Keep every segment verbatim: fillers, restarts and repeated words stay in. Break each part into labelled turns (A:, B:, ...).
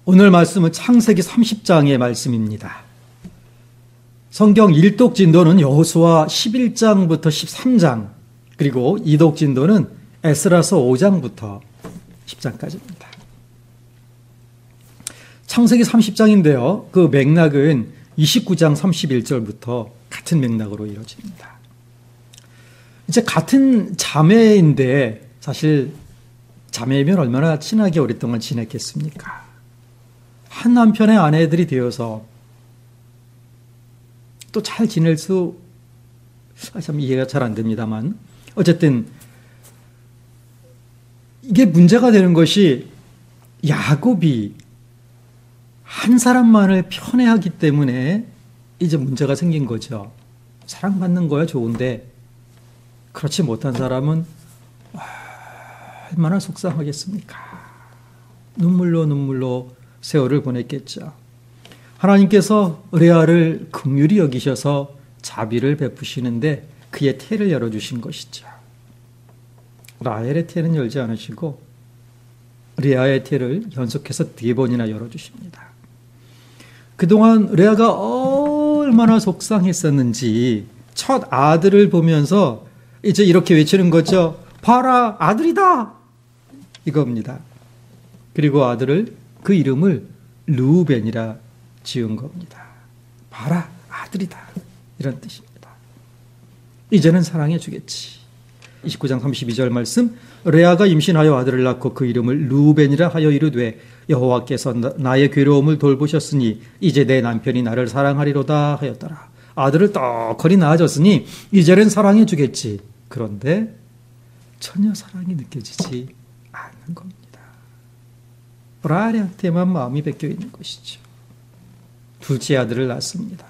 A: 오늘 말씀은 창세기 삼십 장의 말씀입니다. 성경 일독 진도는 여호수아 십일 장부터 십삼 장, 그리고 이독 진도는 에스라서 오 장부터 십 장까지입니다. 창세기 삼십 장인데요. 그 맥락은 이십구 장 삼십일 절부터 같은 맥락으로 이루어집니다. 이제 같은 자매인데 사실 자매이면 얼마나 친하게 오랫동안 지냈겠습니까? 한 남편의 아내들이 되어서 또 잘 지낼 수, 아, 참 이해가 잘 안 됩니다만, 어쨌든 이게 문제가 되는 것이 야곱이 한 사람만을 편애하기 때문에 이제 문제가 생긴 거죠. 사랑받는 거야 좋은데 그렇지 못한 사람은 얼마나 속상하겠습니까? 눈물로 눈물로 세월을 보냈겠죠. 하나님께서 레아를 긍휼히 여기셔서 자비를 베푸시는데 그의 태를 열어주신 것이죠. 라헬의 태는 열지 않으시고 레아의 태를 연속해서 네 번이나 열어주십니다. 그동안 레아가 얼마나 속상했었는지 첫 아들을 보면서 이제 이렇게 외치는 거죠. 봐라, 아들이다! 이겁니다. 그리고 아들을, 그 이름을 르우벤이라 지은 겁니다. 봐라, 아들이다. 이런 뜻입니다. 이제는 사랑해 주겠지. 이십구 장 삼십이 절 말씀, 레아가 임신하여 아들을 낳고 그 이름을 르우벤이라 하여 이르되 여호와께서 나의 괴로움을 돌보셨으니 이제 내 남편이 나를 사랑하리로다 하였더라. 아들을 떡하니 낳아줬으니 이제는 사랑해 주겠지. 그런데 전혀 사랑이 느껴지지 않는 겁니다. 라헬한테만 마음이 베껴 있는 것이죠. 둘째 아들을 낳습니다.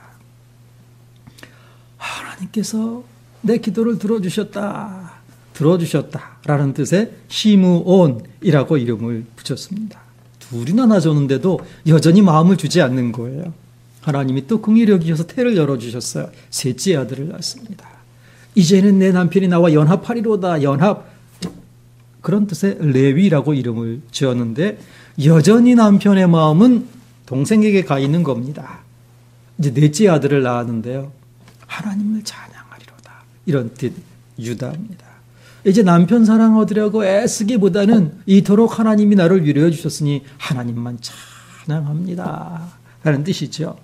A: 하나님께서 내 기도를 들어주셨다. 들어주셨다라는 뜻의 시므온이라고 이름을 붙였습니다. 둘이나 낳아줬는데도 여전히 마음을 주지 않는 거예요. 하나님이 또 긍휼히 여기셔서 태를 열어주셨어요. 셋째 아들을 낳습니다. 이제는 내 남편이 나와 연합하리로다. 연합. 그런 뜻의 레위라고 이름을 지었는데 여전히 남편의 마음은 동생에게 가 있는 겁니다. 이제 넷째 아들을 낳았는데요. 하나님을 찬양하리로다. 이런 뜻 유다입니다. 이제 남편 사랑 얻으려고 애쓰기보다는 이토록 하나님이 나를 위로해 주셨으니 하나님만 찬양합니다. 라는 뜻이죠.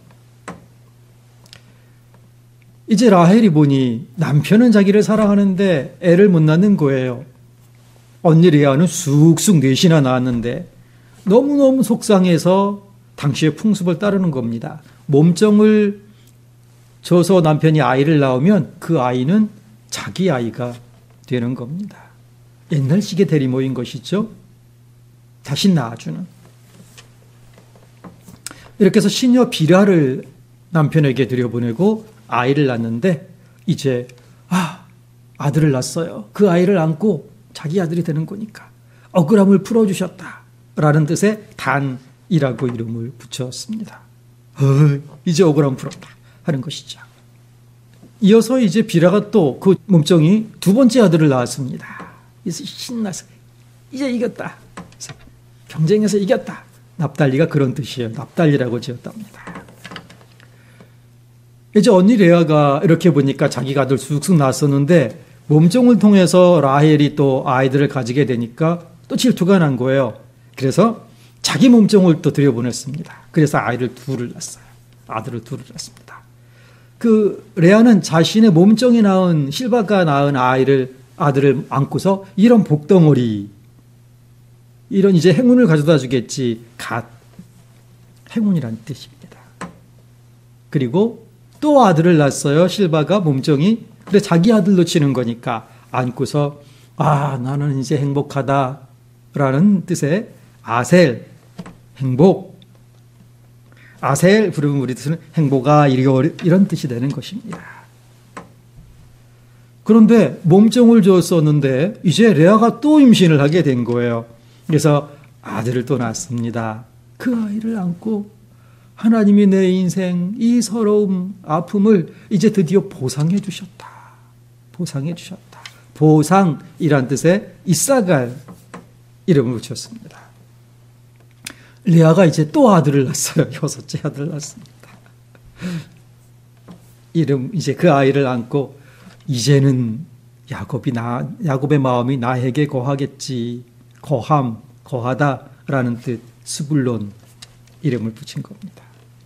A: 이제 라헬이 보니 남편은 자기를 사랑하는데 애를 못 낳는 거예요. 언니 레아는 쑥쑥 넷이나 낳았는데 너무너무 속상해서 당시의 풍습을 따르는 겁니다. 몸정을 줘서 남편이 아이를 낳으면 그 아이는 자기 아이가 되는 겁니다. 옛날식의 대리모인 것이죠. 다시 낳아주는. 이렇게 해서 시녀 비라를 남편에게 들여보내고 아이를 낳는데 이제 아 아들을 낳았어요. 그 아이를 안고 자기 아들이 되는 거니까 억울함을 풀어주셨다라는 뜻의 단이라고 이름을 붙였습니다. 어, 이제 억울함 풀었다 하는 것이죠. 이어서 이제 비라가 또 그 몸종이 두 번째 아들을 낳았습니다. 그래서 신나서 이제 이겼다. 경쟁에서 이겼다. 납달리가 그런 뜻이에요. 납달리라고 지었답니다. 이제 언니 레아가 이렇게 보니까 자기가 아들 쑥쑥 낳았었는데 몸종을 통해서 라헬이 또 아이들을 가지게 되니까 또 질투가 난 거예요. 그래서 자기 몸종을 또 들여보냈습니다. 그래서 아이를 둘을 낳았어요. 아들을 둘을 낳았습니다. 그 레아는 자신의 몸종이 낳은 실바가 낳은 아이를 아들을 안고서 이런 복덩어리 이런 이제 행운을 가져다 주겠지 갓 행운이라는 뜻입니다. 그리고 또 아들을 낳았어요. 실바가 몸종이. 근데 자기 아들로 치는 거니까 안고서 아 나는 이제 행복하다라는 뜻의 아셀 행복 아셀 부르면 우리 뜻은 행복아 이런 뜻이 되는 것입니다. 그런데 몸종을 줬었는데 이제 레아가 또 임신을 하게 된 거예요. 그래서 아들을 또 낳습니다. 그 아이를 안고 하나님이 내 인생 이 서러움 아픔을 이제 드디어 보상해 주셨다. 보상해 주셨다. 보상이란 뜻의 이사갈 이름을 붙였습니다. 레아가 이제 또 아들을 낳았어요. 여섯째 아들을 낳았습니다. 이름 이제 그 아이를 안고 이제는 야곱이 나 야곱의 마음이 나에게 거하겠지. 거함, 거하다라는 뜻 스불론 이름을 붙인 겁니다.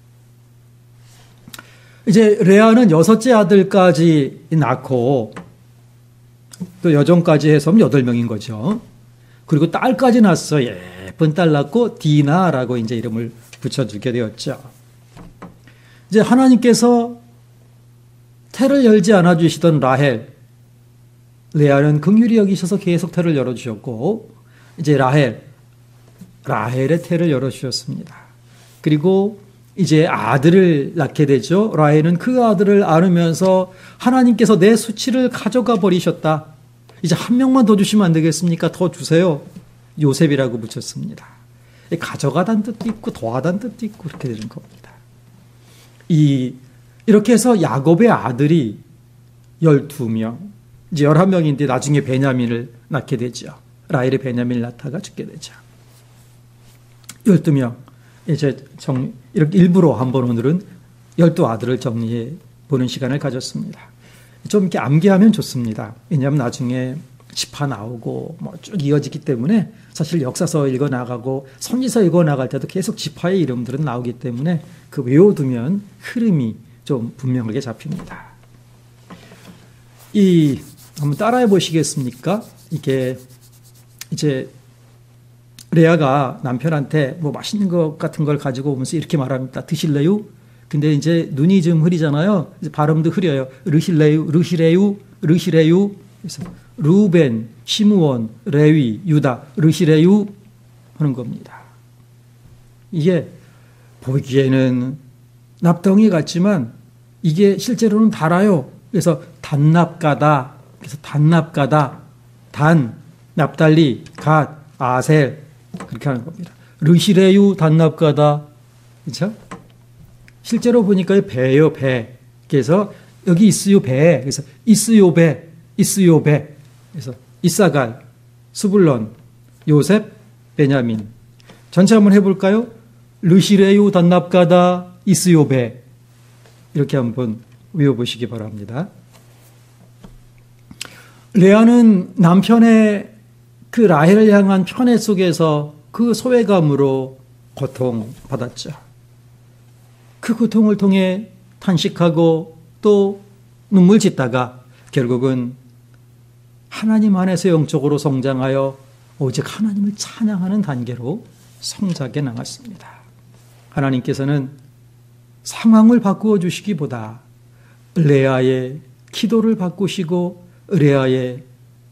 A: 이제 레아는 여섯째 아들까지 낳고 또 여종까지 해서 여덟 명인 거죠. 그리고 딸까지 낳았어. 예쁜 딸 낳고 디나라고 이제 이름을 붙여주게 되었죠. 이제 하나님께서 태를 열지 않아 주시던 라헬, 레아는 긍휼히 여기셔서 계속 태를 열어주셨고, 이제 라헬, 라헬의 태를 열어주셨습니다. 그리고 이제 아들을 낳게 되죠. 라헬은 그 아들을 안으면서 하나님께서 내 수치를 가져가 버리셨다. 이제 한 명만 더 주시면 안 되겠습니까? 더 주세요. 요셉이라고 붙였습니다. 가져가다는 뜻도 있고 더하다는 뜻도 있고 그렇게 되는 겁니다. 이 이렇게 해서 야곱의 아들이 열두 명, 이제 열한 명인데 나중에 베냐민을 낳게 되죠. 라헬의 베냐민을 낳다가 죽게 되죠. 열두 명. 이제 정, 이렇게 일부러 한번 오늘은 열두 아들을 정리해 보는 시간을 가졌습니다. 좀 이렇게 암기하면 좋습니다. 왜냐하면 나중에 지파 나오고 뭐 쭉 이어지기 때문에 사실 역사서 읽어 나가고 선지서 읽어 나갈 때도 계속 지파의 이름들은 나오기 때문에 그 외워두면 흐름이 좀 분명하게 잡힙니다. 이 한번 따라해 보시겠습니까? 이게 이제 레아가 남편한테 뭐 맛있는 것 같은 걸 가지고 오면서 이렇게 말합니다. 드실래요? 근데 이제 눈이 좀 흐리잖아요. 이제 발음도 흐려요. 르실래요? 르시래요? 르시래요? 그래서 루벤, 시므온, 레위, 유다, 르시래요? 하는 겁니다. 이게 보기에는 납덩이 같지만 이게 실제로는 달아요. 그래서 단납가다. 그래서 단납가다. 단, 납달리, 갓, 아셀 그렇게 하는 겁니다. 르시레유 단납가다. 그렇죠? 실제로 보니까 배요, 배. 그래서 여기 있어요, 배. 그래서 있어요, 배. 있어요, 배. 그래서 이사갈, 스불론, 요셉, 베냐민. 전체 한번 해볼까요? 르시레유 단납가다. 있어요, 배. 이렇게 한번 외워보시기 바랍니다. 레아는 남편의 그 라헬을 향한 편애 속에서 그 소외감으로 고통받았죠. 그 고통을 통해 탄식하고 또 눈물 짓다가 결국은 하나님 안에서 영적으로 성장하여 오직 하나님을 찬양하는 단계로 성장해 나갔습니다. 하나님께서는 상황을 바꾸어 주시기보다 레아의 기도를 바꾸시고 레아의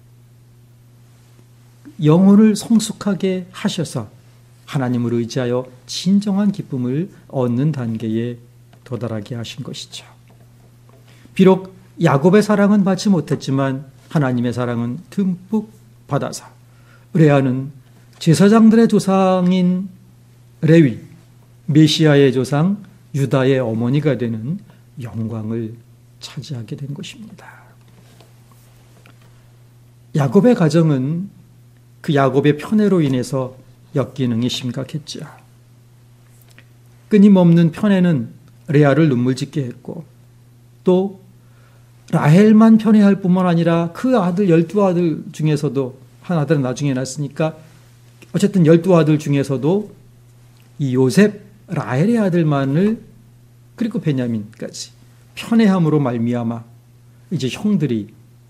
A: 영혼을 성숙하게 하셔서 하나님을 의지하여 진정한 기쁨을 얻는 단계에 도달하게 하신 것이죠. 비록 야곱의 사랑은 받지 못했지만 하나님의 사랑은 듬뿍 받아서 레아는 제사장들의 조상인 레위, 메시아의 조상 유다의 어머니가 되는 영광을 차지하게 된 것입니다. 야곱의 가정은 그 야곱의 편애로 인해서 역기능이 심각했죠. 끊임없는 편애는 레아를 눈물짓게 했고 또 라헬만 편애할 뿐만 아니라 그 아들 열두 아들 중에서도 한 아들은 나중에 낳았으니까 어쨌든 열두 아들 중에서도 이 요셉 라헬의 아들만을 그리고 베냐민까지 편애함으로 말미암아 이제 형들이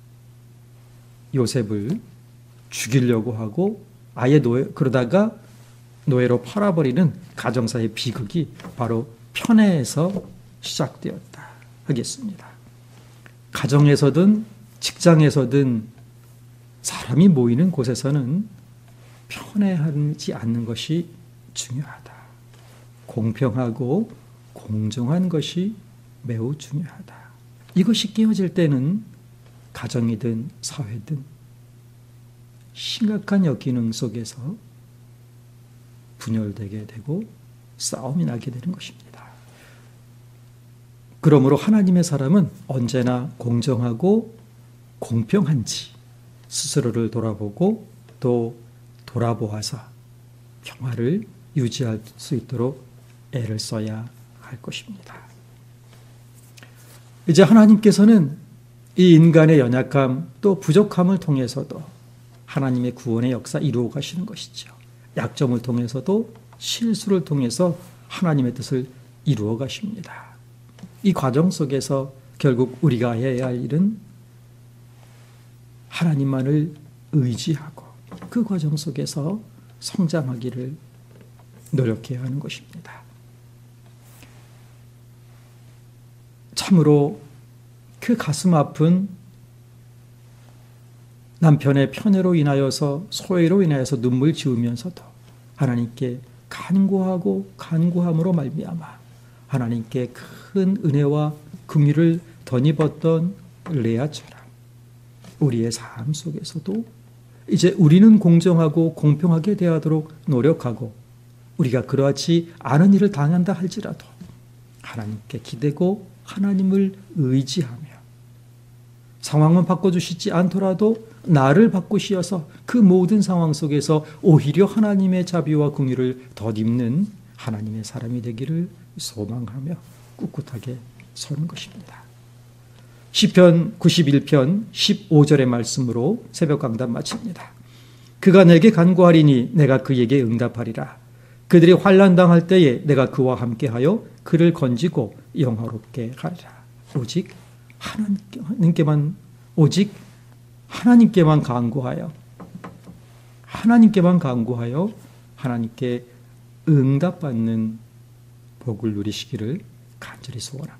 A: 요셉을 죽이려고 하고 아예 노예, 그러다가 노예로 팔아버리는 가정사의 비극이 바로 편애에서 시작되었다 하겠습니다. 가정에서든 직장에서든 사람이 모이는 곳에서는 편애하지 않는 것이 중요하다. 공평하고 공정한 것이 매우 중요하다. 이것이 깨어질 때는 가정이든 사회든 심각한 역기능 속에서 분열되게 되고 싸움이 나게 되는 것입니다. 그러므로 하나님의 사람은 언제나 공정하고 공평한지 스스로를 돌아보고 또 돌아보아서 평화를 유지할 수 있도록 애를 써야 할 것입니다. 이제 하나님께서는 이 인간의 연약함 또 부족함을 통해서도 하나님의 구원의 역사 이루어 가시는 것이죠. 약점을 통해서도 실수를 통해서 하나님의 뜻을 이루어 가십니다. 이 과정 속에서 결국 우리가 해야 할 일은 하나님만을 의지하고 그 과정 속에서 성장하기를 노력해야 하는 것입니다. 참으로 그 가슴 아픈 남편의 편애로 인하여서 소외로 인하여서 눈물 지으면서도 하나님께 간구하고 간구함으로 말미암아 하나님께 큰 은혜와 긍휼을 덧입었던 레아처럼 우리의 삶 속에서도 이제 우리는 공정하고 공평하게 대하도록 노력하고 우리가 그러하지 않은 일을 당한다 할지라도 하나님께 기대고 하나님을 의지하며 상황은 바꿔주시지 않더라도 나를 바꾸시어서 그 모든 상황 속에서 오히려 하나님의 자비와 긍휼을 덧입는 하나님의 사람이 되기를 소망하며 꿋꿋하게 서는 것입니다. 시편 구십일 편 십오 절의 말씀으로 새벽 강단 마칩니다. 그가 내게 간구하리니 내가 그에게 응답하리라. 그들이 환난 당할 때에 내가 그와 함께하여 그를 건지고 영화롭게 하리라. 오직 하나님께만 오직 하나님께만 간구하여 하나님께만 간구하여 하나님께 응답받는 복을 누리시기를 간절히 소원합니다.